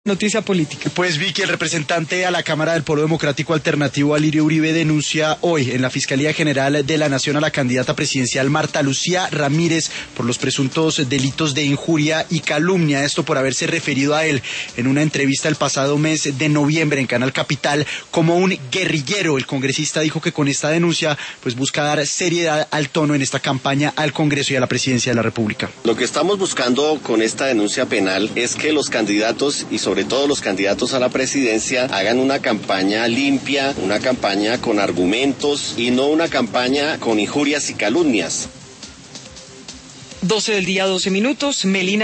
Noticia política. Pues Vicky, el representante a la Cámara del Polo Democrático Alternativo, Alirio Uribe, denuncia hoy en la Fiscalía General de la Nación a la candidata presidencial Marta Lucía Ramírez por los presuntos delitos de injuria y calumnia. Esto por haberse referido a él en una entrevista el pasado mes de noviembre en Canal Capital como un guerrillero. El congresista dijo que con esta denuncia pues busca dar seriedad al tono en esta campaña al Congreso y a la presidencia de la República. Lo que estamos buscando con esta denuncia penal es que los candidatos y sobre todo los candidatos a la presidencia hagan una campaña limpia, una campaña con argumentos y no una campaña con injurias y calumnias. 12 del día, 12 minutos. Melina